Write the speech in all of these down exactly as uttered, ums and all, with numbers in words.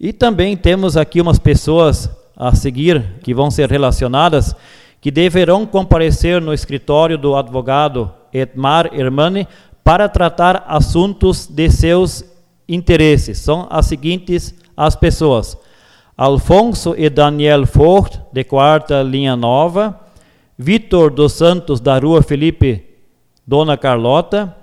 E também temos aqui umas pessoas a seguir, que vão ser relacionadas, que deverão comparecer no escritório do advogado Edmar Hermani para tratar assuntos de seus interesses. São as seguintes as pessoas: Alfonso e Daniel Fort, de quarta linha nova, Vitor dos Santos, da Rua Felipe Dona Carlota,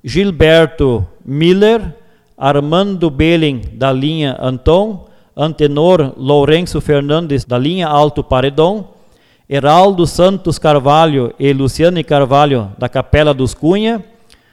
Gilberto Miller, Armando Belling, da linha Anton, Antenor Lourenço Fernandes, da linha Alto Paredão, Heraldo Santos Carvalho e Luciane Carvalho, da Capela dos Cunha,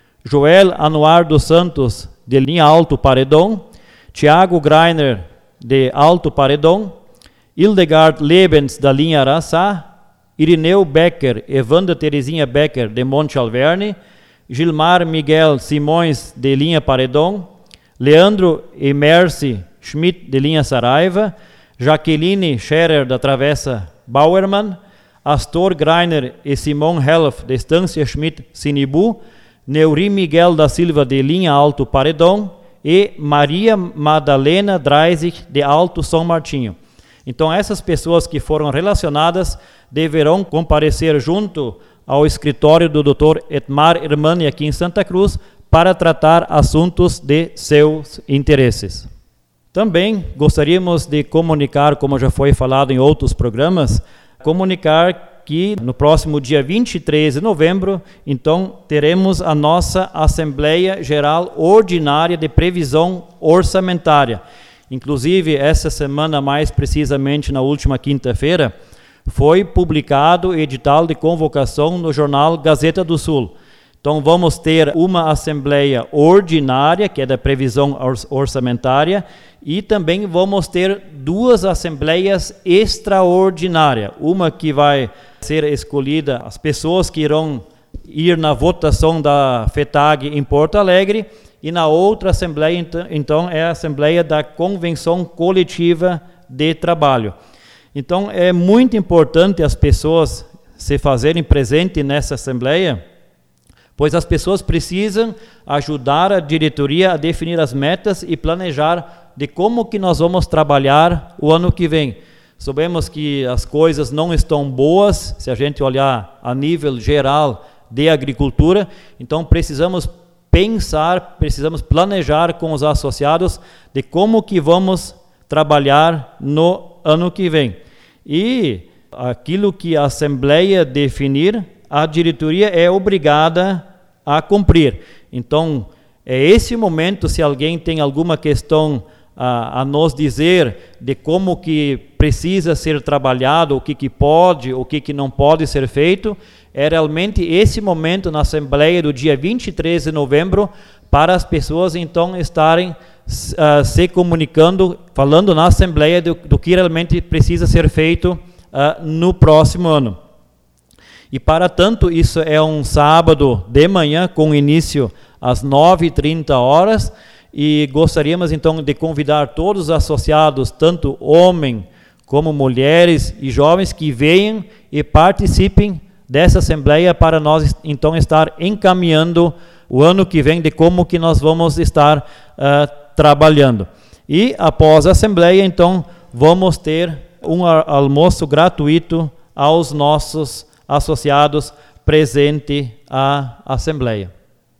Joel Anuar dos Santos, de linha Alto Paredão, Tiago Greiner, de Alto Paredão, Hildegard Lebens, da linha Araçá, Irineu Becker e Wanda Terezinha Becker, de Monte Alverne, Gilmar Miguel Simões, de linha Paredão, Leandro e Mercy Schmidt, de linha Saraiva, Jaqueline Scherer, da Travessa Bauermann, Astor Greiner e Simon Helf, de Estância Schmidt Sinibu, Neuri Miguel da Silva, de linha Alto Paredão, e Maria Madalena Dreisig, de Alto São Martinho. Então, essas pessoas que foram relacionadas deverão comparecer junto ao escritório do doutor Edmar Hermani, aqui em Santa Cruz, para tratar assuntos de seus interesses. Também gostaríamos de comunicar, como já foi falado em outros programas, comunicar que no próximo dia vinte e três de novembro, então, teremos a nossa Assembleia Geral Ordinária de Previsão Orçamentária. Inclusive, essa semana, mais precisamente na última quinta-feira, foi publicado o edital de convocação no jornal Gazeta do Sul. Então, vamos ter uma Assembleia Ordinária, que é da previsão orçamentária, e também vamos ter duas Assembleias Extraordinárias. Uma que vai ser escolhida, as pessoas que irão ir na votação da FETAG em Porto Alegre, e na outra Assembleia, então, é a Assembleia da Convenção Coletiva de Trabalho. Então, é muito importante as pessoas se fazerem presente nessa Assembleia, pois as pessoas precisam ajudar a diretoria a definir as metas e planejar de como que nós vamos trabalhar o ano que vem. Sabemos que as coisas não estão boas, se a gente olhar a nível geral de agricultura, então precisamos pensar, precisamos planejar com os associados de como que vamos trabalhar no ano que vem. E aquilo que a Assembleia definir, a diretoria é obrigada a cumprir. Então, é esse momento, se alguém tem alguma questão a, a nos dizer de como que precisa ser trabalhado, o que, que pode, o que, que não pode ser feito, é realmente esse momento na Assembleia do dia vinte e três de novembro, para as pessoas então estarem uh, se comunicando, falando na Assembleia do, do que realmente precisa ser feito uh, no próximo ano. E para tanto, isso é um sábado de manhã, com início às nove e trinta horas, e gostaríamos então de convidar todos os associados, tanto homens como mulheres e jovens, que venham e participem dessa Assembleia para nós então estar encaminhando o ano que vem de como que nós vamos estar uh, trabalhando. E após a Assembleia, então, vamos ter um almoço gratuito aos nossos associados presente à Assembleia.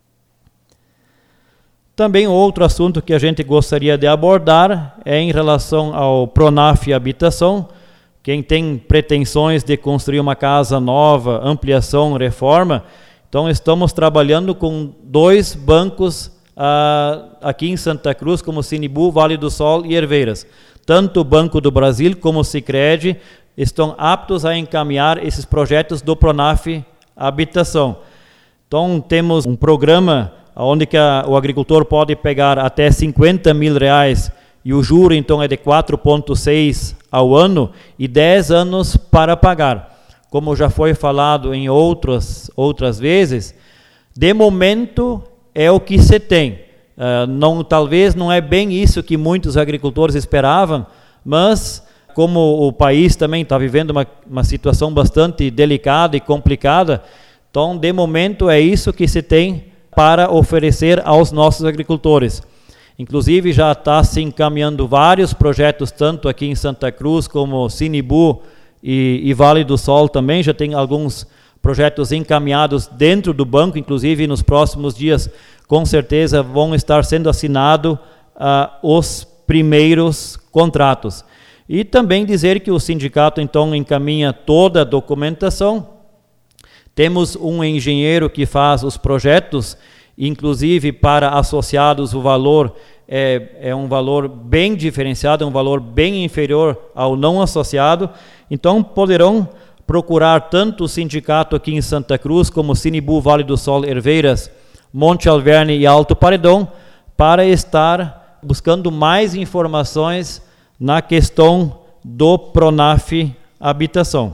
Também outro assunto que a gente gostaria de abordar é em relação ao Pronaf Habitação. Quem tem pretensões de construir uma casa nova, ampliação, reforma, então estamos trabalhando com dois bancos ah, aqui em Santa Cruz, como Sinibu, Vale do Sol e Herveiras. Tanto o Banco do Brasil como o Sicredi estão aptos a encaminhar esses projetos do Pronaf Habitação. Então, temos um programa onde que a, o agricultor pode pegar até cinquenta mil reais e o juro, então, é de quatro vírgula seis ao ano e dez anos para pagar. Como já foi falado em outras, outras vezes, de momento é o que se tem. Uh, não, talvez não é bem isso que muitos agricultores esperavam, mas como o país também está vivendo uma, uma situação bastante delicada e complicada, então, de momento, é isso que se tem para oferecer aos nossos agricultores. Inclusive já está se encaminhando vários projetos, tanto aqui em Santa Cruz como Sinibu e, e Vale do Sol também, já tem alguns projetos encaminhados dentro do banco, inclusive nos próximos dias, com certeza, vão estar sendo assinados uh, os primeiros contratos. E também dizer que o sindicato, então, encaminha toda a documentação. Temos um engenheiro que faz os projetos, inclusive para associados o valor é, é um valor bem diferenciado, é um valor bem inferior ao não associado. Então, poderão procurar tanto o sindicato aqui em Santa Cruz, como Sinibu, Vale do Sol, Herveiras, Monte Alverne e Alto Paredão, para estar buscando mais informações na questão do Pronaf Habitação.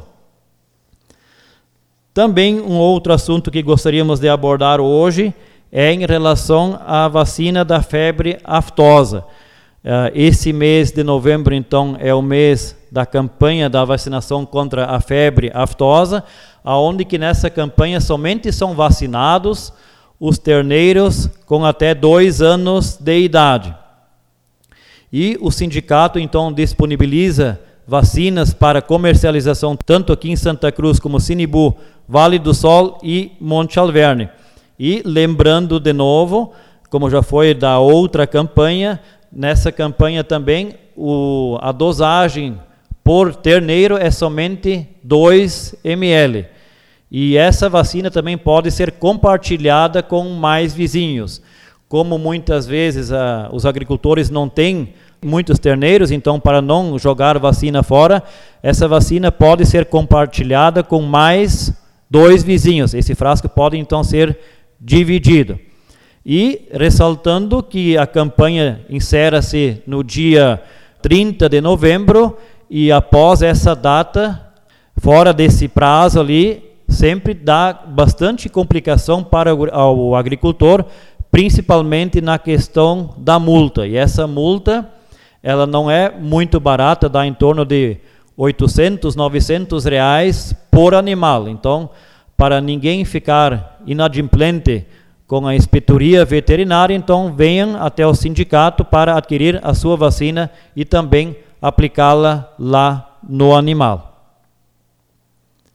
Também um outro assunto que gostaríamos de abordar hoje é em relação à vacina da febre aftosa. Esse mês de novembro, então, é o mês da campanha da vacinação contra a febre aftosa, aonde que nessa campanha somente são vacinados os terneiros com até dois anos de idade. E o sindicato, então, disponibiliza vacinas para comercialização tanto aqui em Santa Cruz como Sinibu, Vale do Sol e Monte Alverne. E lembrando de novo, como já foi da outra campanha, nessa campanha também o, a dosagem por terneiro é somente dois mililitros. E essa vacina também pode ser compartilhada com mais vizinhos. Como muitas vezes a, os agricultores não têm muitos terneiros, então para não jogar vacina fora, essa vacina pode ser compartilhada com mais dois vizinhos. Esse frasco pode então ser dividido. E ressaltando que a campanha encerra-se no dia trinta de novembro e após essa data, fora desse prazo ali, sempre dá bastante complicação para o agricultor, principalmente na questão da multa. E essa multa, ela não é muito barata, dá em torno de oitocentos, novecentos reais por animal. Então, para ninguém ficar inadimplente com a inspetoria veterinária, então venham até o sindicato para adquirir a sua vacina e também aplicá-la lá no animal.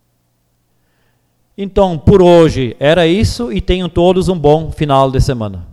Então, por hoje era isso e tenham todos um bom final de semana.